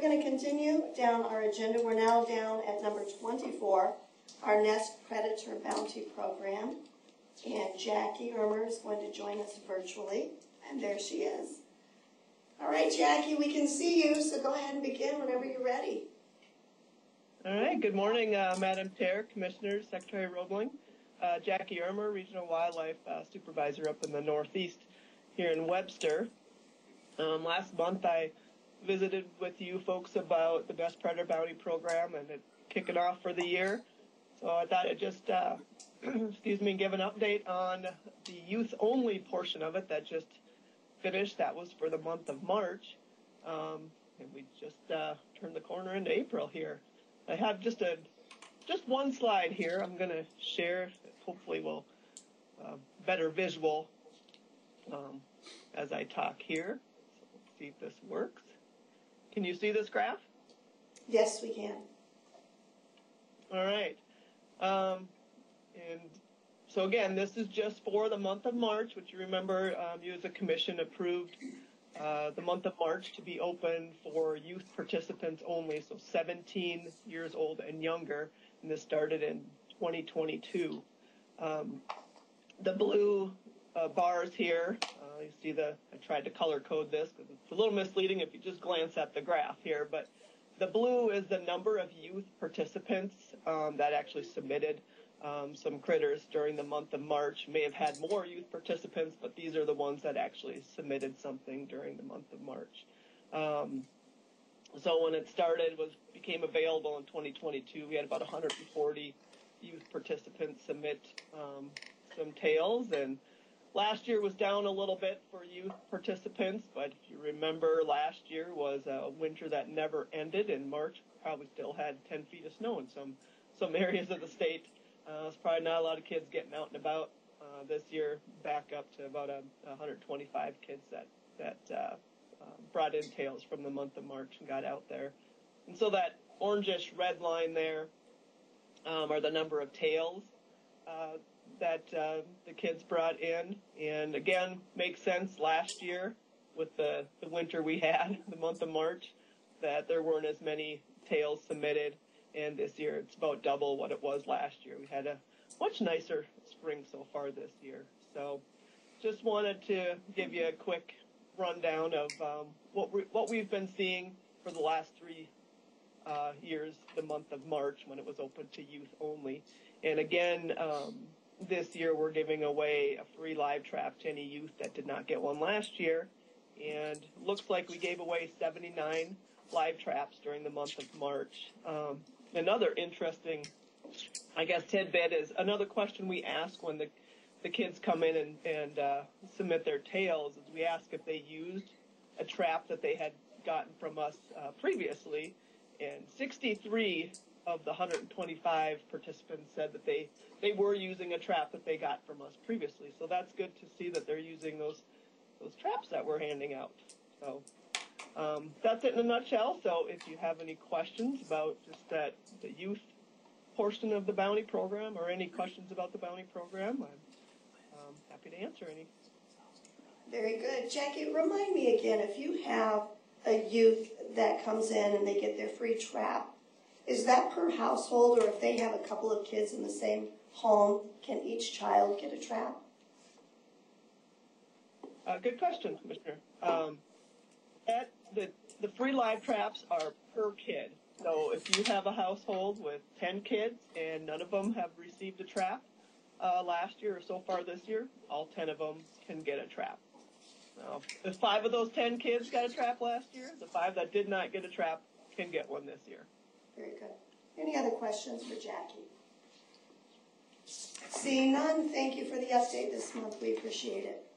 going to continue down our agenda. We're now down at number 24, our Nest Predator Bounty Program. And Jackie Irmer is going to join us virtually. And there she is. All right, Jackie, we can see you, so go ahead and begin whenever you're ready. All right, good morning, Madam Chair, Commissioners, Secretary Roebling. Jackie Irmer, Regional Wildlife Supervisor up in the Northeast here in Webster. Last month I visited with you folks about the Nest Predator Bounty Program and it kicking off for the year. So I thought I'd just, give an update on the youth-only portion of it that just finished. That was for the month of March, and we just turned the corner into April here. I have just one slide here I'm going to share. Hopefully will better visual as I talk here. So let's see if this works. Can you see this graph? Yes, we can. All right. And so again, this is just for the month of March, which you remember you as a commission approved the month of March to be open for youth participants only, so 17 years old and younger, and this started in 2022. The blue bars here, you see I tried to color code this because it's a little misleading if you just glance at the graph here, but the blue is the number of youth participants that actually submitted some critters during the month of March. May have had more youth participants, but these are the ones that actually submitted something during the month of March. So when it started, became available in 2022, we had about 140 youth participants submit some tails, and last year was down a little bit for youth participants, but if you remember, last year was a winter that never ended. In March, probably still had 10 feet of snow in some areas of the state. It's probably not a lot of kids getting out and about. This year, back up to about 125 kids that brought in tails from the month of March and got out there. And so that orangish red line there are the number of tails that the kids brought in. And again, makes sense last year with the winter we had, the month of March, that there weren't as many tails submitted. And this year it's about double what it was last year. We had a much nicer spring so far this year. So just wanted to give you a quick rundown of what we've been seeing for the last 3 years, the month of March when it was open to youth only. And again, this year we're giving away a free live trap to any youth that did not get one last year. And looks like we gave away 79 live traps during the month of March. Another interesting, tidbit is another question we ask when the kids come in and submit their tails is we ask if they used a trap that they had gotten from us previously, and 63 of the 125 participants said that they were using a trap that they got from us previously. So that's good to see that they're using those traps that we're handing out. So that's it in a nutshell. So if you have any questions about just the youth portion of the bounty program or any questions about the bounty program, I'm happy to answer any. Very good. Jackie, remind me again, if you have a youth that comes in and they get their free trap, is that per household, or if they have a couple of kids in the same home, can each child get a trap? Good question, Commissioner. The free live traps are per kid. So if you have a household with 10 kids and none of them have received a trap last year or so far this year, all 10 of them can get a trap. Now, if 5 of those 10 kids got a trap last year, the 5 that did not get a trap can get one this year. Very good. Any other questions for Jackie? Seeing none, thank you for the update this month. We appreciate it.